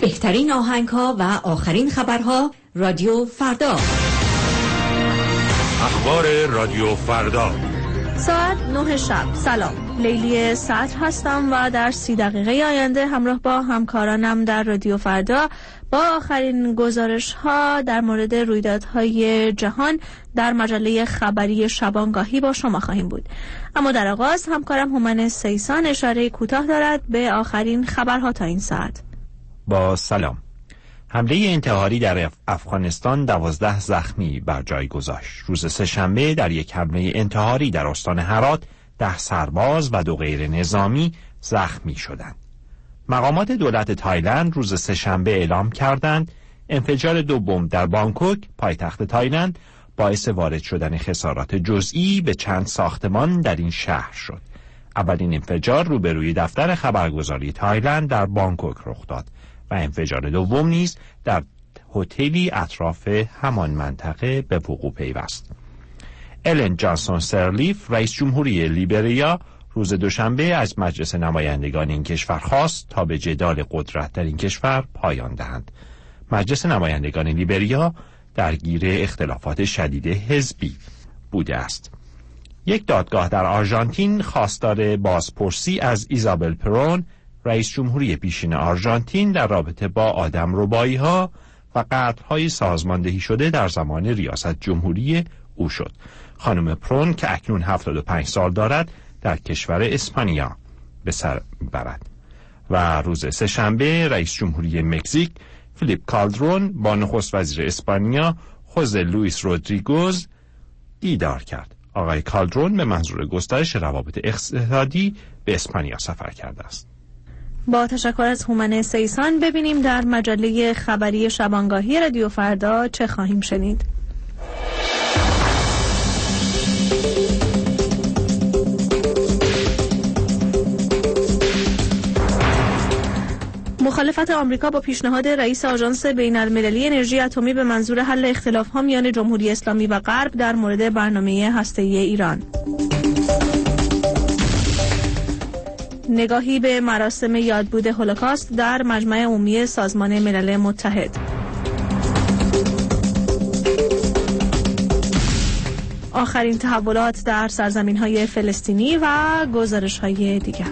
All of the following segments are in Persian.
بهترین آهنگ‌ها و آخرین خبرها رادیو فردا. اخبار رادیو فردا ساعت 9 شب. سلام، لیلی صدر هستم و در 30 دقیقه آینده همراه با همکارانم در رادیو فردا با آخرین گزارش‌ها در مورد رویدادهای جهان در مجله خبری شبانگاهی با شما خواهیم بود. اما در آغاز همکارم هومن سیسان اشاره کوتاه دارد به آخرین خبرها تا این ساعت. با سلام. حمله انتحاری در افغانستان 12 زخمی بر جای گذاشت. روز سه‌شنبه در یک حمله انتحاری در استان هرات 10 سرباز و 2 غیر نظامی زخمی شدند. مقامات دولت تایلند روز سه‌شنبه اعلام کردند انفجار 2 بمب در بانکوک، پایتخت تایلند، باعث وارد شدن خسارات جزئی به چند ساختمان در این شهر شد. اولین انفجار روبروی دفتر خبرگزاری تایلند در بانکوک رخ داد و انفجار دوم نیز در هتلی اطراف همان منطقه به وقوع پیوست. الن جانسون سرلیف، رئیس جمهوری لیبریا، روز دوشنبه از مجلس نمایندگان این کشور خواست تا به جدال قدرت در این کشور پایان دهند. مجلس نمایندگان لیبریا درگیر اختلافات شدید حزبی بوده است. یک دادگاه در آرژانتین خواستار بازپرسی از ایزابل پرون، رئیس جمهوری پیشین آرژانتین، در رابطه با آدمربایی‌ها و قتل‌های سازماندهی شده در زمان ریاست جمهوری او شد. خانم پرون که اکنون 75 سال دارد در کشور اسپانیا به سر می‌برد. و روز سه‌شنبه رئیس جمهوری مکزیک فیلیپ کالدرون با نخست وزیر اسپانیا خوزه لوئیس رودریگوز دیدار کرد. آقای کالدرون به منظور گسترش روابط اقتصادی به اسپانیا سفر کرده است. با تشکر از هومن سیسان ببینیم در مجله خبری شبانگاهی رادیو فردا چه خواهیم شنید. مخالفت آمریکا با پیشنهاد رئیس آژانس بین‌المللی انرژی اتمی به منظور حل اختلاف‌ها میان جمهوری اسلامی و غرب در مورد برنامه هسته‌ای ایران. نگاهی به مراسم یادبود هولوکاست در مجمع عمومی سازمان ملل متحد. آخرین تحولات در سرزمین‌های فلسطینی و گزارش‌های دیگر.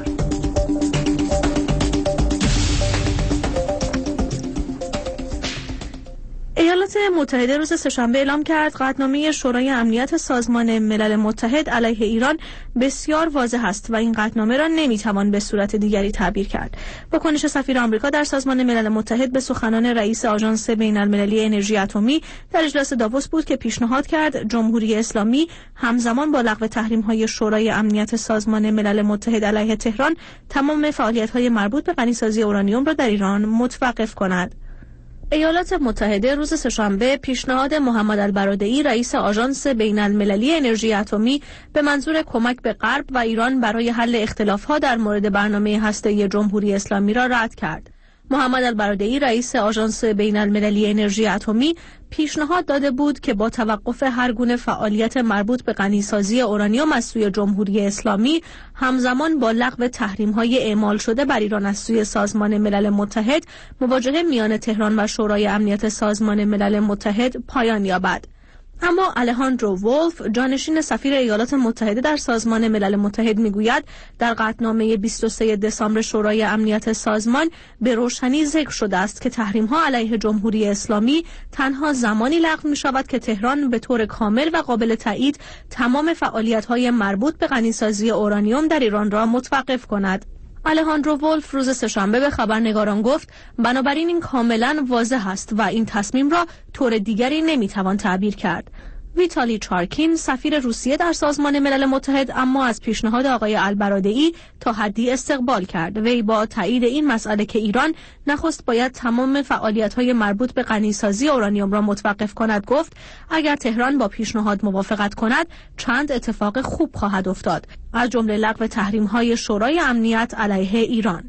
ایالات متحده روز سه‌شنبه اعلام کرد قطعنامه شورای امنیت سازمان ملل متحد علیه ایران بسیار واضح است و این قطعنامه را نمیتوان به صورت دیگری تعبیر کرد. واکنش سفیر آمریکا در سازمان ملل متحد به سخنان رئیس آژانس بین‌المللی انرژی اتمی در اجلاس داووس بود که پیشنهاد کرد جمهوری اسلامی همزمان با لغو تحریم‌های شورای امنیت سازمان ملل متحد علیه تهران تمام فعالیت‌های مربوط به غنیسازی اورانیوم را در ایران متوقف کند. ایالات متحده روز سه‌شنبه پیشنهاد محمد البرادعی رئیس آژانس بین‌المللی انرژی اتمی به منظور کمک به غرب و ایران برای حل اختلافات در مورد برنامه هسته‌ای جمهوری اسلامی را رد کرد. محمد البرادعی رئیس آژانس بین‌المللی انرژی اتمی پیشنهاد داده بود که با توقف هر گونه فعالیت مربوط به غنیسازی اورانیوم از سوی جمهوری اسلامی همزمان با لغو تحریم‌های اعمال شده بر ایران از سوی سازمان ملل متحد، مواجهه میان تهران و شورای امنیت سازمان ملل متحد پایان یابد. اما الهاندرو ولف، جانشین سفیر ایالات متحده در سازمان ملل متحد، میگوید در قطعنامه 23 دسامبر شورای امنیت سازمان به روشنی ذکر شده است که تحریم‌ها علیه جمهوری اسلامی تنها زمانی لغو می‌شود که تهران به طور کامل و قابل تایید تمام فعالیت‌های مربوط به غنیسازی اورانیوم در ایران را متوقف کند. الهاندرو ولف روز سه‌شنبه به خبرنگاران گفت بنابراین این کاملا واضح است و این تصمیم را طور دیگری نمیتوان تعبیر کرد. ویتالی چارکین، سفیر روسیه در سازمان ملل متحد، اما از پیشنهاد آقای البرادعی تا حدی استقبال کرد. وی با تایید این مسئله که ایران نخست باید تمام فعالیت‌های مربوط به غنیسازی اورانیوم را متوقف کند گفت اگر تهران با پیشنهاد موافقت کند چند اتفاق خوب خواهد افتاد، از جمله لغو تحریم‌های شورای امنیت علیه ایران.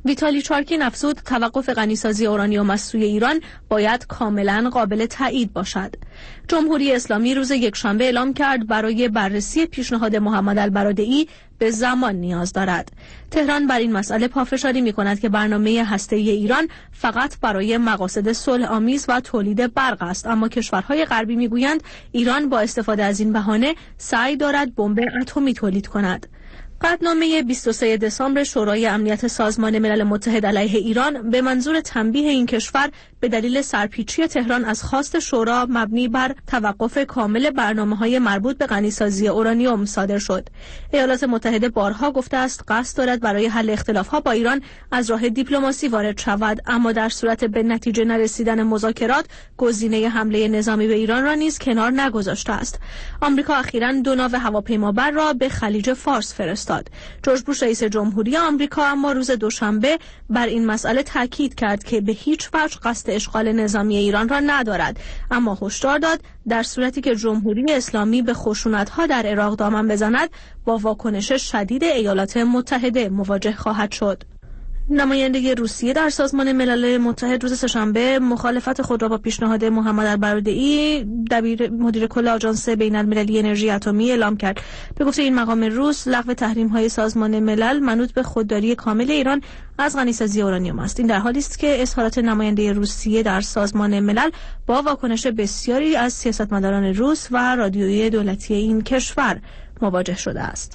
ویتالی چارکین افزود توقف غنیسازی اورانیوم از سوی ایران باید کاملا قابل تایید باشد. جمهوری اسلامی روز یکشنبه اعلام کرد برای بررسی پیشنهاد محمد البرادعی به زمان نیاز دارد. تهران بر این مسئله پافشاری می‌کند که برنامه هسته‌ای ایران فقط برای مقاصد صلح‌آمیز و تولید برق است، اما کشورهای غربی می‌گویند ایران با استفاده از این بهانه سعی دارد بمب اتمی تولید کند. قطعنامه 23 دسامبر شورای امنیت سازمان ملل متحد علیه ایران به منظور تنبیه این کشور به دلیل سرپیچی تهران از خواست شورا مبنی بر توقف کامل برنامه‌های مربوط به غنیسازی اورانیوم صادر شد. ایالات متحده بارها گفته است قصد دارد برای حل اختلاف‌ها با ایران از راه دیپلماسی وارد شود، اما در صورت به نتیجه نرسیدن مذاکرات گزینه حمله نظامی به ایران را نیز کنار نگذاشته است. آمریکا اخیراً 2 ناو هواپیمابر را به خلیج فارس فرستاد. جورج بوش رئیس جمهوری آمریکا اما روز دوشنبه بر این مسئله تاکید کرد که به هیچ وجه قصد اشغال نظامی ایران را ندارد، اما هشدار داد در صورتی که جمهوری اسلامی به خشونت‌ها در عراق دامن بزند با واکنش شدید ایالات متحده مواجه خواهد شد. نماینده روسیه در سازمان ملل متحد روز سه‌شنبه مخالفت خود را با پیشنهاد محمد البرادعی مدیر کل آژانس بین‌المللی انرژی اتمی اعلام کرد. به گفته این مقام روس، لغو تحریم‌های سازمان ملل منوط به خودداری کامل ایران از غنیسازی اورانیوم است. این در حالی است که اظهارات نماینده روسیه در سازمان ملل با واکنش بسیاری از سیاستمداران روس و رادیویی دولتی این کشور مواجه شده است.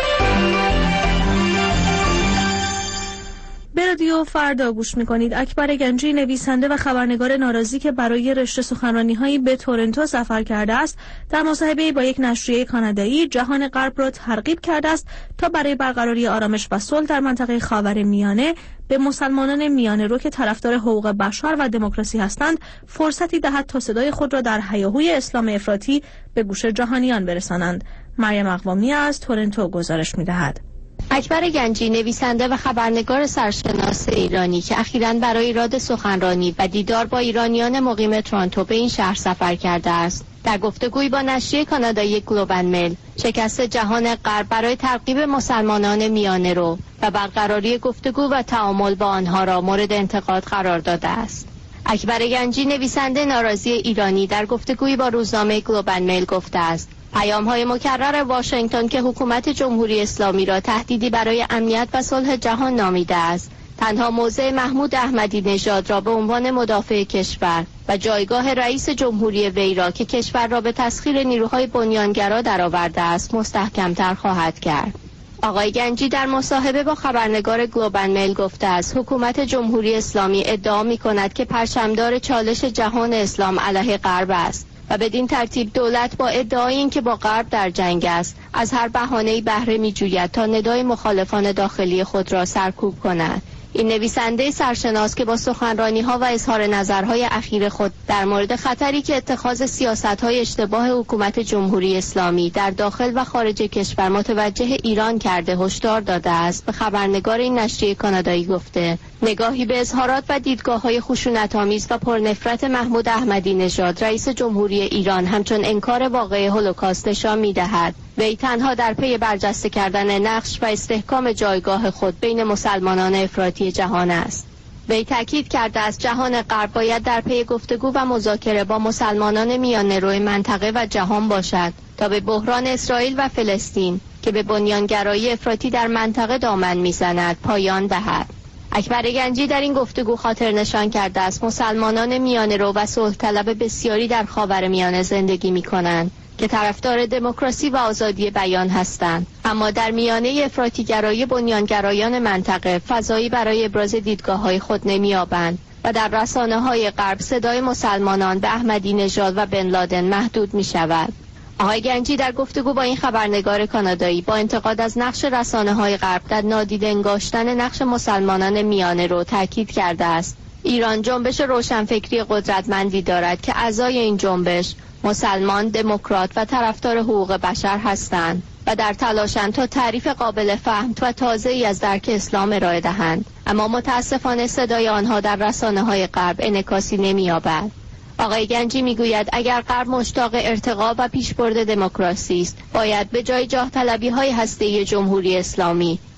به رادیو فردا گوش می‌کنید. اکبر گنجی، نویسنده و خبرنگار ناراضی که برای رشته سخنرانی‌هایی به تورنتو سفر کرده است، در مصاحبه‌ای با یک نشریه کانادایی جهان غرب را ترغیب کرده است تا برای برقراری آرامش و صلح در منطقه خاورمیانه به مسلمانان میانه‌رو که طرفدار حقوق بشر و دموکراسی هستند فرصتی دهد تا صدای خود را در هیاهوی اسلام افراطی به گوش جهانیان برسانند. مریم اقوامی از تورنتو گزارش می‌دهد. اکبر گنجی، نویسنده و خبرنگار سرشناس ایرانی که اخیراً برای ایراد سخنرانی و دیدار با ایرانیان مقیم تورنتو به این شهر سفر کرده است، در گفتگویی با نشریه کانادایی گلوبال میل شکست جهان غرب برای ترغیب مسلمانان میانه‌رو و برقراری گفتگو و تعامل با آنها را مورد انتقاد قرار داده است. اکبر گنجی، نویسنده ناراضی ایرانی، در گفتگویی با روزنامه گلوبال میل گفته است پیام‌های مکرر واشنگتن که حکومت جمهوری اسلامی را تهدیدی برای امنیت و صلح جهان نامیده است، تنها موضع محمود احمدی نژاد را به عنوان مدافع کشور و جایگاه رئیس جمهوری وی را که کشور را به تسخیر نیروهای بنیانگرا درآورده است مستحکم‌تر خواهد کرد. آقای گنجی در مصاحبه با خبرنگار گلوبال میل گفته است حکومت جمهوری اسلامی ادعا می‌کند که پرچمدار چالش جهان اسلام علیه غرب است و بدین ترتیب دولت با ادعای اینکه با غرب در جنگ است از هر بهانه‌ای بهره می‌جوید تا ندای مخالفان داخلی خود را سرکوب کند. این نویسنده سرشناس که با سخنرانی‌ها و اظهار نظرهای اخیر خود در مورد خطری که اتخاذ سیاست‌های اشتباه حکومت جمهوری اسلامی در داخل و خارج کشور متوجه ایران کرده هشدار داده است، به خبرنگار این نشریه کانادایی گفته نگاهی به اظهارات و دیدگاه‌های خشونت‌آمیز و پرنفرت محمود احمدی نژاد رئیس جمهوری ایران همچون انکار واقعه هولوکاست نشان می‌دهد وی تنها در پی برجسته کردن نقش و استحکام جایگاه خود بین مسلمانان افراطی جهان است. وی تاکید کرده است جهان غرب باید در پی گفتگو و مذاکره با مسلمانان میانه‌رو منطقه و جهان باشد تا به بحران اسرائیل و فلسطین که به بنیانگرایی افراطی در منطقه دامن می‌زند پایان دهد. اکبر گنجی در این گفتگو خاطر نشان کرده است مسلمانان میانه‌رو و صلح طلب بسیاری در خاورمیانه زندگی می‌کنند که طرفدار دموکراسی و آزادی بیان هستند، اما در میانه افراطی‌گرایی بنیانگرایان منطقه فضایی برای ابراز دیدگاه‌های خود نمی‌یابند و در رسانه‌های غرب صدای مسلمانان به احمدی نژاد و بن لادن محدود می‌شود. آقای گنجی در گفتگو با این خبرنگار کانادایی با انتقاد از نقش رسانه‌های غرب در نادیده انگاشتن نقش مسلمانان میانه‌رو تاکید کرده است ایران جنبش روشنفکری قدرتمندی دارد که اعضای این جنبش مسلمان، دموکرات و طرفدار حقوق بشر هستند و در تلاشند تا تعریف قابل فهم و تازه‌ای از درک اسلام ارائه دهند، اما متاسفانه صدای آنها در رسانه‌های غرب انعکاسی نمی‌یابد. آقای گنجی میگوید اگر غرب مشتاق ارتقا و پیشبرد دموکراسی است، باید به جای جاه طلبی‌های هسته‌ای جمهوری اسلامی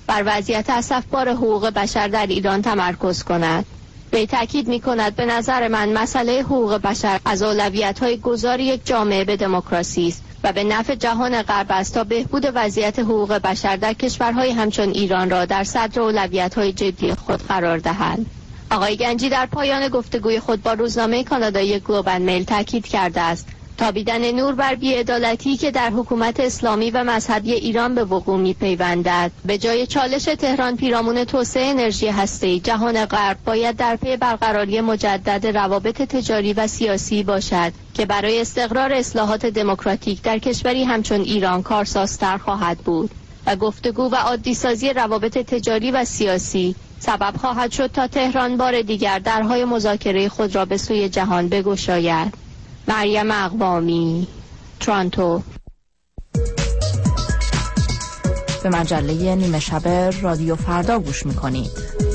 بر وضعیت اسفبار حقوق بشر در ایران تمرکز کند. به تاکید می‌کند به نظر من مسئله حقوق بشر از اولویت‌های گذار یک جامعه به دموکراسی است و به نفع جهان غرب است تا بهبود وضعیت حقوق بشر در کشورهای همچون ایران را در صدر اولویت‌های جدی خود قرار دهند. آقای گنجی در پایان گفتگوی خود با روزنامه کانادایی گلوبال میل تاکید کرده است تابیدن نور بر بی‌عدالتی که در حکومت اسلامی و مذهبی ایران به وقوع می‌پیوندد به جای چالش تهران پیرامون توسعه انرژی هسته‌ای، جهان غرب باید در پی برقراری مجدد روابط تجاری و سیاسی باشد که برای استقرار اصلاحات دموکراتیک در کشوری همچون ایران کارسازتر خواهد بود و گفتگو و عادی‌سازی روابط تجاری و سیاسی سبب خواهد شد تا تهران بار دیگر درهای مذاکره خود را به سوی جهان بگشاید. مریم اقوامی، تورنتو. به مجله نیمه شب رادیو فردا گوش می‌کنید.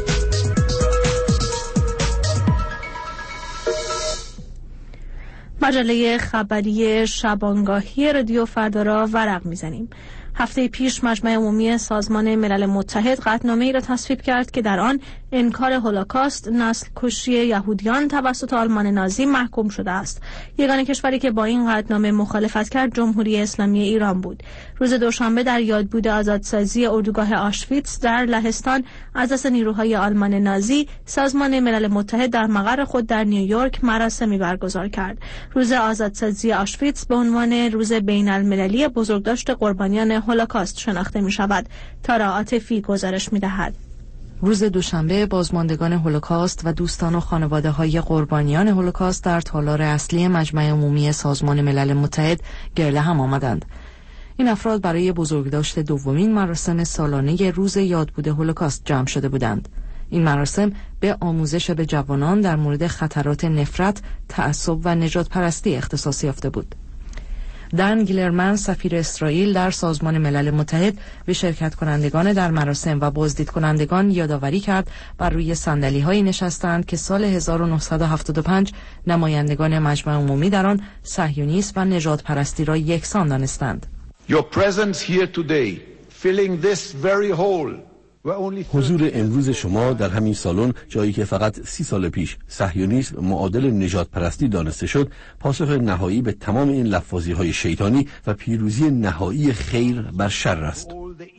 مجله خبری شبانگاهی رادیو فردا را ورق می‌زنیم. هفته پیش مجمع عمومی سازمان ملل متحد قطعنامه‌ای را تصویب کرد که در آن انکار هولوکاست، نسل کشی یهودیان توسط آلمان نازی محکوم شده است. یگانه کشوری که با این قطعنامه مخالفت کرد جمهوری اسلامی ایران بود. روز دوشنبه در یادبود آزادسازی اردوگاه آشویتس در لهستان از دست نیروهای آلمان نازی، سازمان ملل متحد در مقر خود در نیویورک مراسمی برگزار کرد. روز آزادسازی آشویتس به عنوان روز بین‌المللی بزرگداشت قربانیان هولوکاست شناخته می شود. تارا عاطفی گزارش می دهد. روز دوشنبه بازماندگان هولوکاست و دوستان و خانواده های قربانیان هولوکاست در تالار اصلی مجمع عمومی سازمان ملل متحد گرد هم آمدند. این افراد برای بزرگداشت دومین مراسم سالانه روز یادبود هولوکاست جمع شده بودند. این مراسم به آموزش به جوانان در مورد خطرات نفرت، تعصب و نژاد پرستی اختصاص یافته بود. دن گیلرمن سفیر اسرائیل در سازمان ملل متحد به شرکت کنندگان در مراسم و بازدید کنندگان یادآوری کرد بر روی صندلی‌هایی نشستند که سال 1975 نمایندگان مجمع عمومی در آن صهیونیسم و نژاد پرستی را یکسان دانستند. Your presence here today, filling this very hall. حضور امروز شما در همین سالن، جایی که فقط 30 سال پیش صهیونیسم معادل نژاد پرستی دانسته شد، پاسخ نهایی به تمام این لفاظی‌های شیطانی و پیروزی نهایی خیر بر شر است.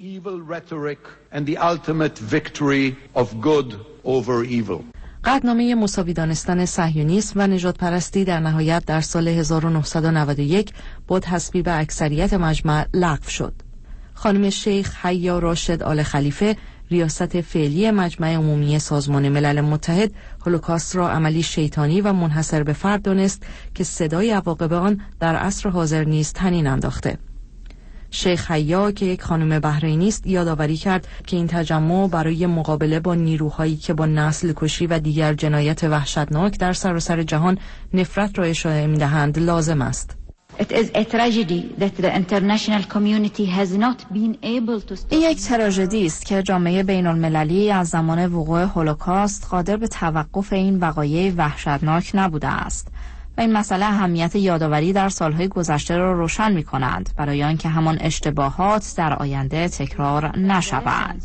قطعنامه مساوی دانستن صهیونیسم و نژاد پرستی در نهایت در سال 1991 با تصویب اکثریت مجمع لغو شد. خانم شیخ حیا راشد آل خلیفه، ریاست فعلی مجمع عمومی سازمان ملل متحد، هولوکاست را عملی شیطانی و منحصر به فرد دانست که صدای عواقب آن در عصر حاضر نیز طنین انداخته. شیخ حیا که یک خانم بحرینی است یادآوری کرد که این تجمع برای مقابله با نیروهایی که با نسل کشی و دیگر جنایت وحشتناک در سراسر جهان نفرت را اشاعه می‌دهند لازم است. این یک تراژدی است که جامعه بین‌المللی از زمان وقوع هولوکاست قادر به توقف این وقایع وحشتناک نبوده است و این مسئله اهمیت یادآوری در سالهای گذشته را روشن می‌کنند برای آنکه همان اشتباهات در آینده تکرار نشوند.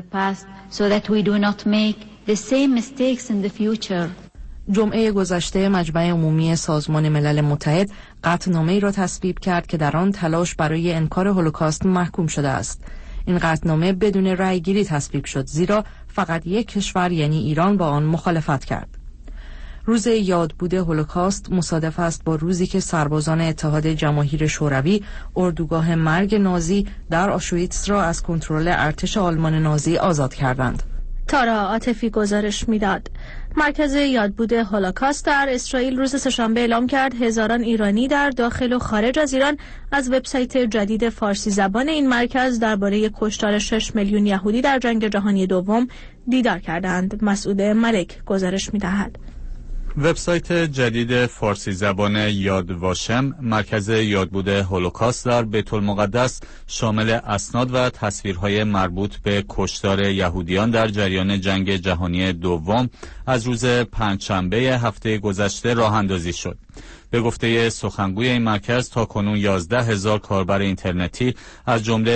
جمعه گذشته مجمع عمومی سازمان ملل متحد قطعنامه‌ای را تصویب کرد که در آن تلاش برای انکار هولوکاست محکوم شده است. این قطعنامه بدون رأی‌گیری تصویب شد، زیرا فقط یک کشور یعنی ایران با آن مخالفت کرد. روز یادبود هولوکاست مصادف است با روزی که سربازان اتحاد جماهیر شوروی اردوگاه مرگ نازی در آشویتس را از کنترل ارتش آلمان نازی آزاد کردند. تارا عاطفی گزارش میداد. مرکز یادبود هولوکاست در اسرائیل روز سه‌شنبه اعلام کرد هزاران ایرانی در داخل و خارج از ایران از وبسایت جدید فارسی زبان این مرکز درباره کشتار 6 میلیون یهودی در جنگ جهانی دوم دیدار کردند. مسعود ملک گزارش میدهد. وبسایت جدید فارسی زبان یاد واشم، مرکز یادبود هولوکاست در بیت المقدس، شامل اسناد و تصویرهای مربوط به کشتار یهودیان در جریان جنگ جهانی دوم، از روز پنجشنبه هفته گذشته راه اندازی شد. به گفته سخنگوی این مرکز، تاکنون 11,000 کاربر اینترنتی از جمله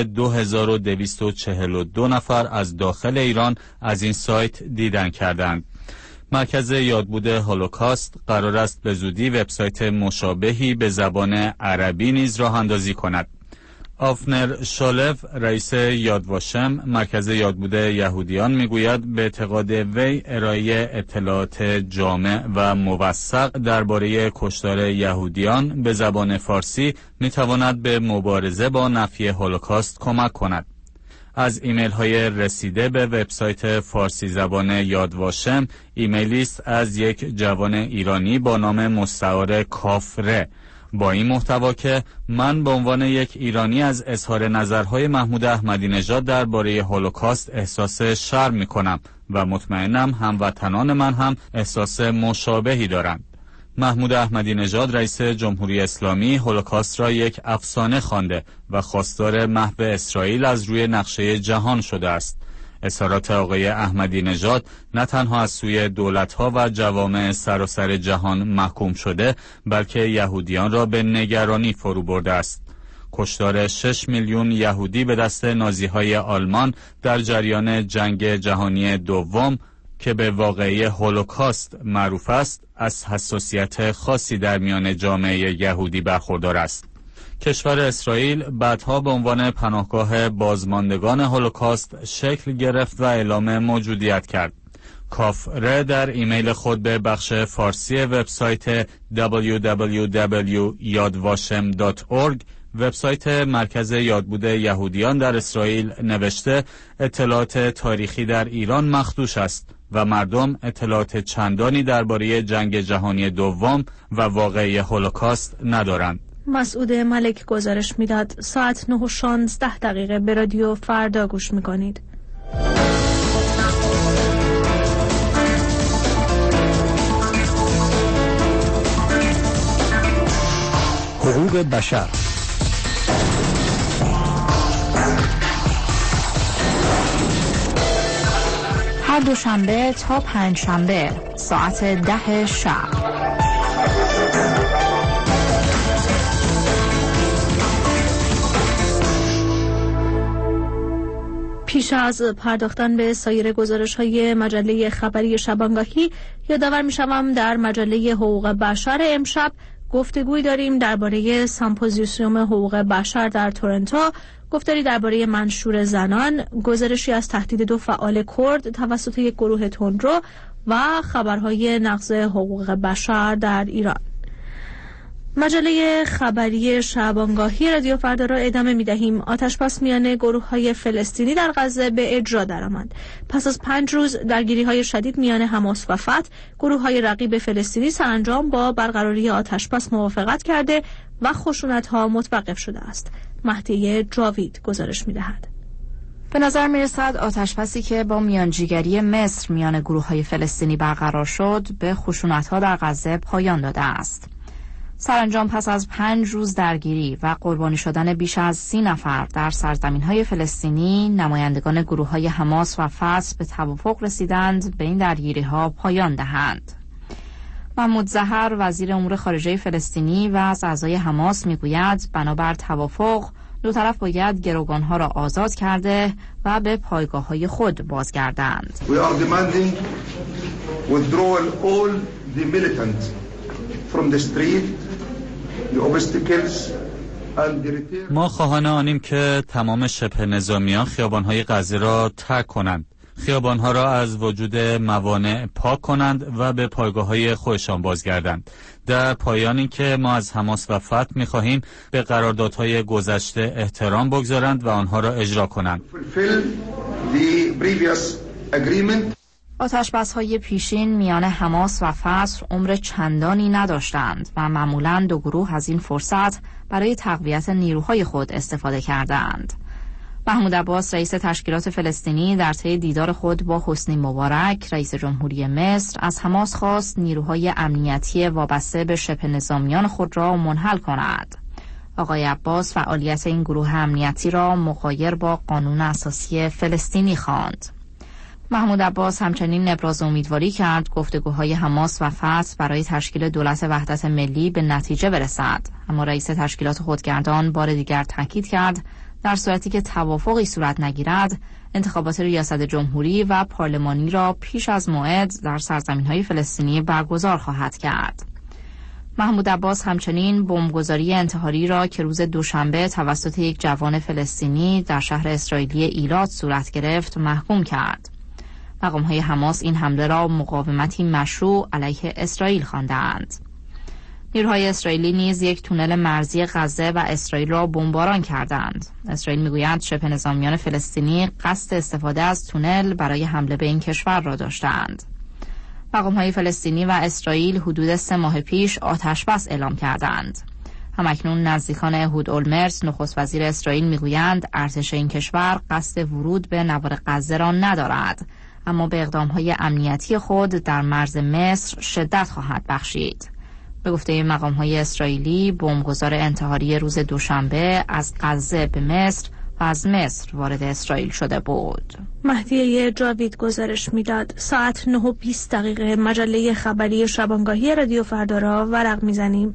2242 نفر از داخل ایران از این سایت دیدن کردند. مرکز یادبود هولوکاست قرار است به زودی وبسایت مشابهی به زبان عربی نیز راه اندازی کند. آفنر شالف، رئیس یاد واشم، مرکز یادبود یهودیان، میگوید به اعتقاد وی ارائه اطلاعات جامع و موثق درباره کشتار یهودیان به زبان فارسی میتواند به مبارزه با نفی هولوکاست کمک کند. از ایمیل های رسیده به وبسایت فارسی زبان یاد واشم، ایمیلی است از یک جوان ایرانی با نام مستعار کافره با این محتوا که من به عنوان یک ایرانی از اظهار نظرهای محمود احمدی نژاد درباره هولوکاست احساس شرم می‌کنم و مطمئنم هموطنان من هم احساس مشابهی دارند. محمود احمدی نژاد، رئیس جمهوری اسلامی، هولوکاست را یک افسانه خوانده و خواستار محو اسرائیل از روی نقشه جهان شده است. اظهارات آقای احمدی نژاد نه تنها از سوی دولت‌ها و جوامع سراسر جهان محکوم شده، بلکه یهودیان را به نگرانی فرو برده است. کشتار 6 میلیون یهودی به دست نازی‌های آلمان در جریان جنگ جهانی دوم که به واقعه هولوکاست معروف است، از حساسیت خاصی در میان جامعه یهودی برخوردار است. کشور اسرائیل بعدها به عنوان پناهگاه بازماندگان هولوکاست شکل گرفت و اعلام موجودیت کرد. کافره در ایمیل خود به بخش فارسی وبسایت www.yadvashem.org، وبسایت مرکز یادبود یهودیان در اسرائیل، نوشته اطلاعات تاریخی در ایران مخدوش است و مردم اطلاعات چندانی درباره جنگ جهانی دوم و واقعه هولوکاست ندارند. مسعود ملک گزارش میداد. ساعت 9:16 به رادیو فردا گوش میکنید. حقوق بشر. هر دوشنبه تا پنجشنبه ساعت 10 شب. پیش از پرداختن به سایر گزارش‌های مجله خبری شبانگاهی، یادآور می‌شوم در مجله حقوق بشر امشب گفتگوی داریم درباره سمپوزیوم حقوق بشر در تورنتو، گفتاری درباره منشور زنان، گزارشی از تهدید 2 فعال کرد توسط یک گروه تندرو و خبرهای نقض حقوق بشر در ایران. مجله خبری شبانگاهی رادیو فردا را ادامه می‌دهیم. آتش‌بس میان گروه‌های فلسطینی در غزه به اجرا درآمد. پس از 5 روز درگیری‌های شدید میان حماس و فتح، گروه‌های رقیب فلسطینی سرانجام با برقراری آتش‌بس موافقت کرده و خشونت‌ها متوقف شده است. مهدی جاوید گزارش می‌دهد. به نظر می‌رسد آتش‌بسی که با میانجیگری مصر میان گروه‌های فلسطینی برقرار شد، به خشونت‌ها در غزه پایان داده است. سرانجام پس از 5 روز درگیری و قربانی شدن بیش از 30 نفر در سرزمین‌های فلسطینی، نمایندگان گروه‌های حماس و فتح به توافق رسیدند به این درگیری‌ها پایان دهند. محمود ظهر، وزیر امور خارجه فلسطینی و از اعضای حماس، میگوید بنابر توافق دو طرف باید گروگان‌ها را آزاد کرده و به پایگاه‌های خود بازگردند. We are demanding withdrawal all the militant from the street. ما خواهان آنیم که تمام شبه نظامیان خیابان‌های غزه را ترک کنند، خیابان‌ها را از وجود موانع پاک کنند و به پایگاه‌های خودشان بازگردند. در پایان این که ما از حماس و فتح می‌خواهیم به قراردادهای گذشته احترام بگذارند و آنها را اجرا کنند. آتش‌بس‌های پیشین میان حماس و فتح عمر چندانی نداشتند و معمولاً دو گروه از این فرصت برای تقویت نیروهای خود استفاده کردند. محمود عباس رئیس تشکیلات فلسطینی در طی دیدار خود با حسنی مبارک رئیس جمهوری مصر از حماس خواست نیروهای امنیتی وابسته به شبه نظامیان خود را منحل کند. آقای عباس فعالیت این گروه امنیتی را مغایر با قانون اساسی فلسطینی خواند. محمود عباس همچنین ابراز امیدواری کرد گفتگوهای حماس و فتح برای تشکیل دولت وحدت ملی به نتیجه برسد، اما رئیس تشکیلات خودگردان بار دیگر تاکید کرد در صورتی که توافقی صورت نگیرد انتخابات ریاست جمهوری و پارلمانی را پیش از موعد در سرزمین‌های فلسطینی برگزار خواهد کرد. محمود عباس همچنین بمبگذاری انتحاری را که روز دوشنبه توسط یک جوان فلسطینی در شهر اسرائیلی ایلات صورت گرفت محکوم کرد. مقام‌های حماس این حمله را مقاومتی مشروع علیه اسرائیل خواندند. نیروهای اسرائیلی نیز یک تونل مرزی غزه و اسرائیل را بمباران کردند. اسرائیل میگوید شبه نظامیان فلسطینی قصد استفاده از تونل برای حمله به این کشور را داشتند. مقام‌های فلسطینی و اسرائیل حدود 3 ماه پیش آتش بس اعلام کردند. همکنون نزدیکان اهود اولمرت نخست وزیر اسرائیل میگویند ارتش این کشور قصد ورود به نوار غزه را ندارد، اما به اقدام‌های امنیتی خود در مرز مصر شدت خواهد بخشید. به گفته مقام‌های اسرائیلی بمبگذار انتحاری روز دوشنبه از غزه به مصر و از مصر وارد اسرائیل شده بود. مهدیه جاوید گزارش میداد. ساعت 9:20 مجله خبری شبانگاهی رادیو فردا را ورق میزنیم.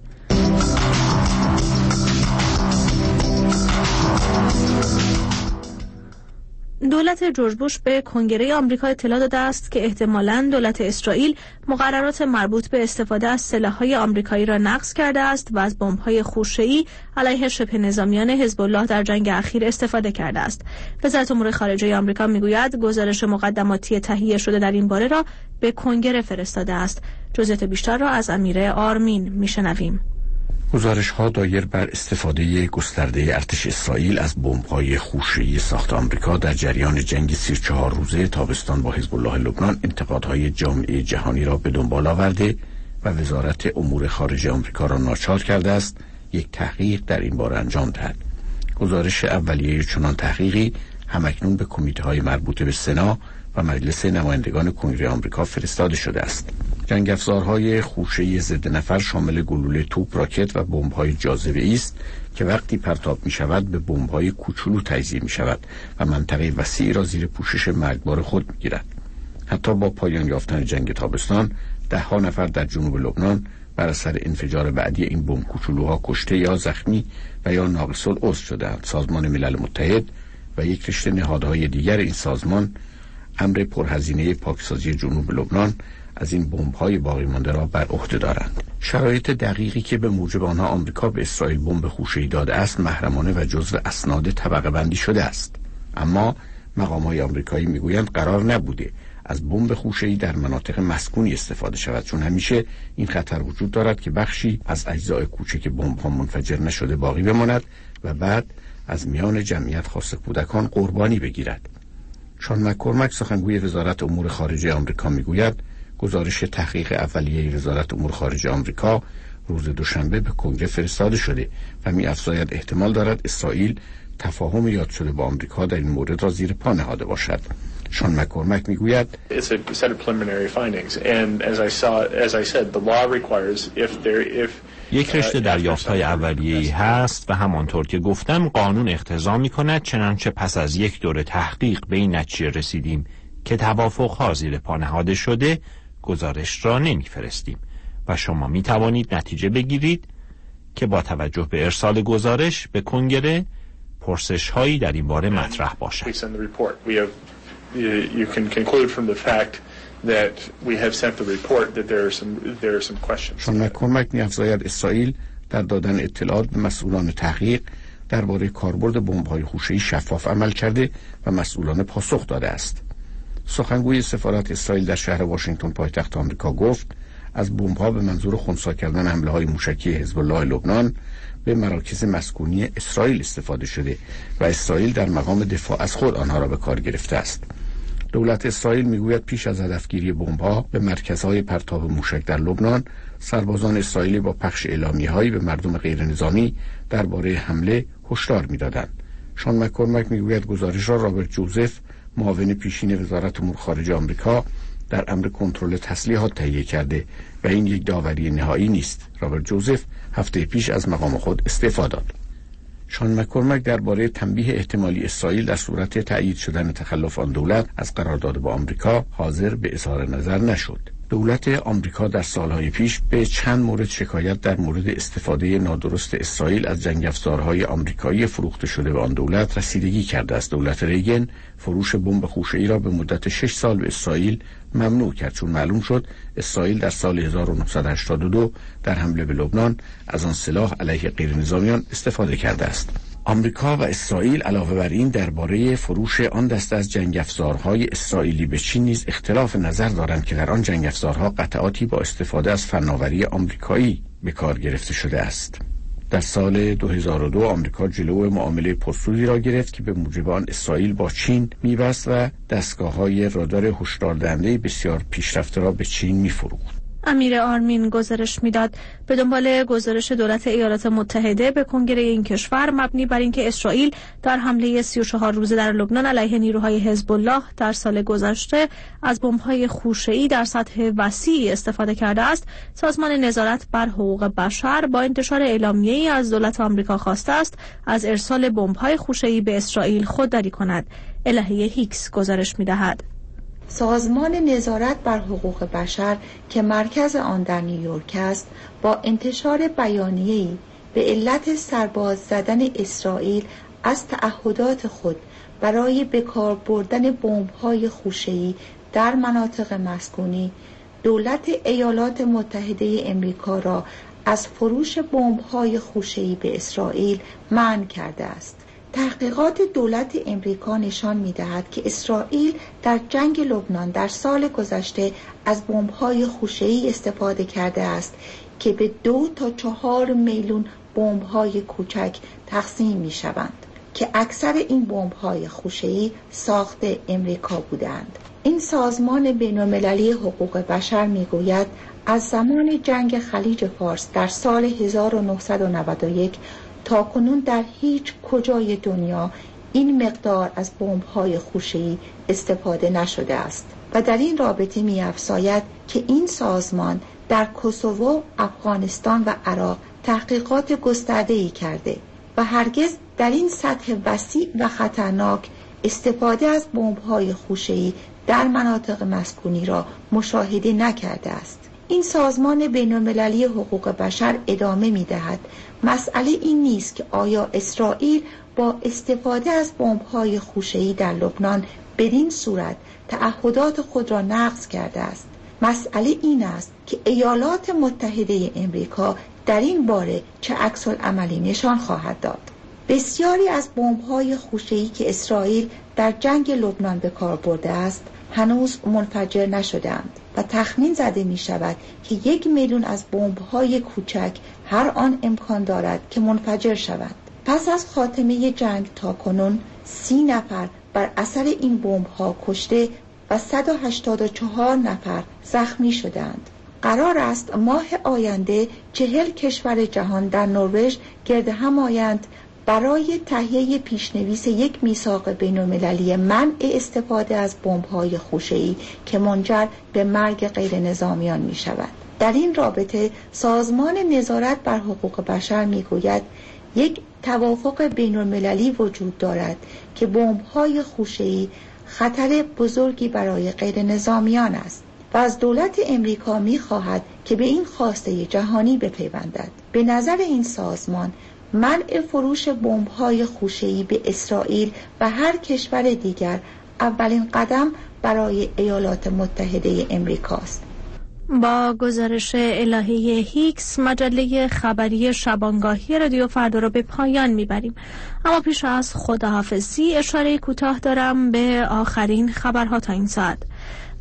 دولت جورج بوش به کنگره آمریکا اطلاع داده است که احتمالاً دولت اسرائیل مقررات مربوط به استفاده از سلاح‌های آمریکایی را نقض کرده است و از بمب‌های خوشه‌ای علیه شبه نظامیان حزب الله در جنگ اخیر استفاده کرده است. وزارت امور خارجه آمریکا میگوید گزارش مقدماتی تهیه شده در این باره را به کنگره فرستاده است. جزئیات بیشتر را از امیر آرمین میشنویم. گزارش‌ها دایر بر استفاده گسترده ارتش اسرائیل از بمب‌های خوشه‌ای ساخت آمریکا در جریان جنگ 34 روزه تابستان با حزب الله لبنان انتقادهای جامعه جهانی را به دنبال آورده و وزارت امور خارجه آمریکا را ناچار کرده است یک تحقیق در این باره انجام دهد. گزارش اولیه چنان تحقیقی همکنون به کمیته‌های مربوطه به سنا و مجلس نمایندگان کنگره آمریکا فرستاده شده است. جنگ افزارهای خوشه‌ای ضد نفر شامل گلوله توپ، راکت و بمب‌های جاذبه‌ای است که وقتی پرتاب می‌شود به بمب‌های کوچولو تجزیه می‌شود و منطقه وسیعی را زیر پوشش مرگبار خود می‌گیرد. حتی با پایان یافتن جنگ تابستان، ده‌ها نفر در جنوب لبنان بر اثر انفجار بعدی این بمب کوچولوها کشته یا زخمی و یا ناقص العضو شدند. سازمان ملل متحد و یک رشته نهادهای دیگر این سازمان امر پرهزینه پاکسازی جنوب لبنان از این بمب‌های باقی مانده را بر عهده دارند. شرایط دقیقی که به موجب آنها آمریکا به اسرائیل بمب خوشه‌ای داده است محرمانه و جزو اسناد طبقه بندی شده است. اما مقام‌های آمریکایی میگویند قرار نبوده از بمب خوشه‌ای در مناطق مسکونی استفاده شود، چون همیشه این خطر وجود دارد که بخشی از اجزای کوچک بمب‌ها منفجر نشده باقی بماند و بعد از میان جمعیت خاص کودکان قربانی بگیرد. شان مک‌کورمک سخنگوی وزارت امور خارجه آمریکا میگوید گزارش تحقیق اولیه وزارت امور خارجه آمریکا روز دوشنبه به کنگره فرستاده شده و می‌افزاید احتمال دارد اسرائیل تفاهم یاد شده با آمریکا در این مورد را زیر پا نهاده باشد. شان مک‌کورمک میگوید یک رشته دریافت‌های اولیه‌ای هست و همانطور که گفتم قانون اقتضا می‌کند چنانچه پس از یک دوره تحقیق به این نتیجه رسیدیم که توافق‌ها زیر پا نهاده شده گزارش را نمی‌فرستیم و شما می‌توانید نتیجه بگیرید که با توجه به ارسال گزارش به کنگره پرسش‌هایی در این باره مطرح باشد. You can conclude from the fact that we have sent the report that there are some questions. شان مک‌کورمک می‌افزاید اسرائیل در دادن اطلاعات به مسئولان تحقیق درباره کاربرد بمب‌های خوشه‌ای شفاف عمل کرده و مسئولان پاسخ داده است. سخنگوی سفارت اسرائیل در شهر واشنگتن پایتخت آمریکا گفت از بمب‌ها به منظور خنثی کردن حمله‌های موشکی حزب الله لبنان به مراکز مسکونی اسرائیل استفاده شده و اسرائیل در مقام دفاع از خود آنها را به کار گرفته است. دولت اسرائیل میگوید پیش از هدفگیری بمب‌ها به مرکزهای پرتاب موشک در لبنان، سربازان اسرائیلی با پخش اعلامیه‌هایی به مردم غیر نظامی درباره حمله هشدار می‌دادند. شان مک‌کورمک میگوید گزارش را رابرت جوزف، معاون پیشین وزارت امور خارجه آمریکا، در امر کنترل تسلیحات تهیه کرده و این یک داوری نهایی نیست. رابرت جوزف هفته پیش از مقام خود استعفا داد. شان مک‌کورمک درباره تنبیه احتمالی اسرائیل در صورت تأیید شدن تخلف آن دولت از قرارداد با آمریکا حاضر به اظهار نظر نشد. دولت آمریکا در سالهای پیش به چند مورد شکایت در مورد استفاده نادرست اسرائیل از جنگ افزارهای آمریکایی فروخته شده به آن دولت رسیدگی کرده است. دولت ریگن فروش بمب خوشه‌ای را به مدت 6 سال به اسرائیل ممنوع کرد، چون معلوم شد اسرائیل در سال 1982 در حمله به لبنان از آن سلاح علیه غیرنظامیان استفاده کرده است. آمریکا و اسرائیل علاوه بر این درباره فروش آن دسته از جنگ افزارهای اسرائیلی به چین نیز اختلاف نظر دارند که در آن جنگ افزارها قطعاتی با استفاده از فناوری آمریکایی به کار گرفته شده است. در سال 2002 آمریکا جلو معامله پرسودی را گرفت که به موجب آن اسرائیل با چین می‌بست و دستگاه‌های رادار هشداردهنده بسیار پیشرفته را به چین می‌فروخت. امیر آرمین گزارش میداد به دنبال گزارش دولت ایالات متحده به کنگره این کشور مبنی بر اینکه اسرائیل در حمله 34 روزه در لبنان علیه نیروهای حزب الله در سال گذشته از بمب‌های خوشه‌ای در سطح وسیعی استفاده کرده است، سازمان نظارت بر حقوق بشر با انتشار اعلامیه‌ای از دولت آمریکا خواسته است از ارسال بمب‌های خوشه‌ای به اسرائیل خودداری کند. الهیه هیکس گزارش می‌دهد. سازمان نظارت بر حقوق بشر که مرکز آن در نیویورک است، با انتشار بیانیه‌ای به علت سرباز زدن اسرائیل از تعهدات خود برای به کار بردن بمب‌های خوشه‌ای در مناطق مسکونی، دولت ایالات متحده امریکا را از فروش بمب‌های خوشه‌ای به اسرائیل منع کرده است. تحقیقات دولت امریکا نشان می‌دهد که اسرائیل در جنگ لبنان در سال گذشته از بمب‌های خوشه‌ای استفاده کرده است که به 2 تا 4 میلیون بمب‌های کوچک تقسیم می‌شوند که اکثر این بمب‌های خوشه‌ای ساخت امریکا بودند. این سازمان بین‌المللی حقوق بشر می‌گوید از زمان جنگ خلیج فارس در سال 1991 تا کنون در هیچ کجای دنیا این مقدار از بمب‌های خوشه‌ای استفاده نشده است و در این رابطه می‌افزاید که این سازمان در کوسوو، افغانستان و عراق تحقیقات گسترده‌ای کرده و هرگز در این سطح وسیع و خطرناک استفاده از بمب‌های خوشه‌ای در مناطق مسکونی را مشاهده نکرده است. این سازمان بین‌المللی حقوق بشر ادامه می‌دهد مسئله این نیست که آیا اسرائیل با استفاده از بمب‌های خوشه‌ای در لبنان بدین صورت تعهدات خود را نقض کرده است. مسئله این است که ایالات متحده امریکا در این باره چه عکس‌العملی نشان خواهد داد. بسیاری از بمب‌های خوشه‌ای که اسرائیل در جنگ لبنان به کار برده است هنوز منفجر نشده‌اند و تخمین زده می شود که 1 میلیون از بمب‌های کوچک هر آن امکان دارد که منفجر شوند. پس از خاتمه جنگ تا کنون 30 نفر بر اثر این بمب‌ها کشته و 184 نفر زخمی شدند. قرار است ماه آینده 40 کشور جهان در نروژ گرد هم آیند برای تهیه پیشنویس یک میثاق بین‌المللی منع استفاده از بمب‌های خوشه‌ای که منجر به مرگ غیر نظامیان می شود. در این رابطه سازمان نظارت بر حقوق بشر می گوید یک توافق بین‌المللی وجود دارد که بمب‌های خوشه‌ای خطر بزرگی برای غیر نظامیان است و از دولت امریکا می خواهد که به این خواسته جهانی بپیوندد. به نظر این سازمان منع فروش بمب‌های خوشه‌ای به اسرائیل و هر کشور دیگر اولین قدم برای ایالات متحده امریکاست. با گزارش الهیه هیکس مجله خبری شبانگاهی رادیو فردا را به پایان میبریم، اما پیش از خداحافظی اشاره کوتاه دارم به آخرین خبرها تا این ساعت.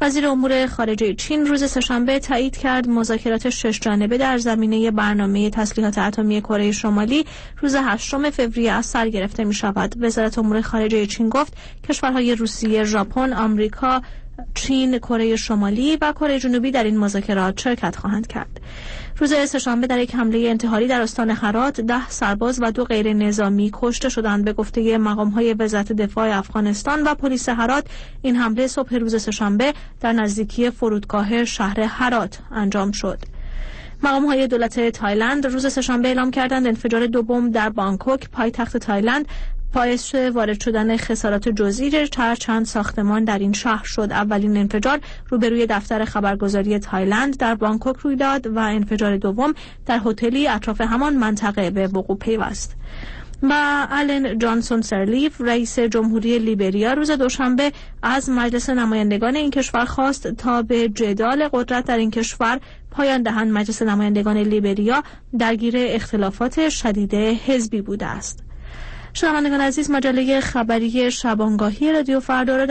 وزیر امور خارجه چین روز سه‌شنبه تایید کرد مذاکرات 6 جانبه در زمینه برنامه تسلیحات اتمی کره شمالی روز 8 فوریه از سر گرفته می شود. وزارت امور خارجه چین گفت کشورهای روسیه، ژاپن، آمریکا، چین، کره شمالی و کره جنوبی در این مذاکرات شرکت خواهند کرد. روز سه‌شنبه در یک حمله انتحاری در استان هرات 10 سرباز و 2 غیر نظامی کشته شدند. به گفته مقام‌های وزارت دفاع افغانستان و پلیس هرات، این حمله صبح روز سه‌شنبه در نزدیکی فرودگاه شهر هرات انجام شد. مقام‌های دولت تایلند روز سه‌شنبه اعلام کردند انفجار 2 بمب در بانکوک، پایتخت تایلند، باعث وارد شدن خسارات جزئی چند ساختمان در این شهر شد. اولین انفجار روبروی دفتر خبرگزاری تایلند در بانکوک روی داد و انفجار دوم در هتلی اطراف همان منطقه به وقوع پیوست. و آلن جانسون سرلیف رئیس جمهوری لیبریا روز دوشنبه از مجلس نمایندگان این کشور خواست تا به جدال قدرت در این کشور پایان دهند. مجلس نمایندگان لیبریا درگیر اختلافات شدید حزبی بوده است. شنوندگان عزیز، مجله خبری شبانگاهی رادیو فردا را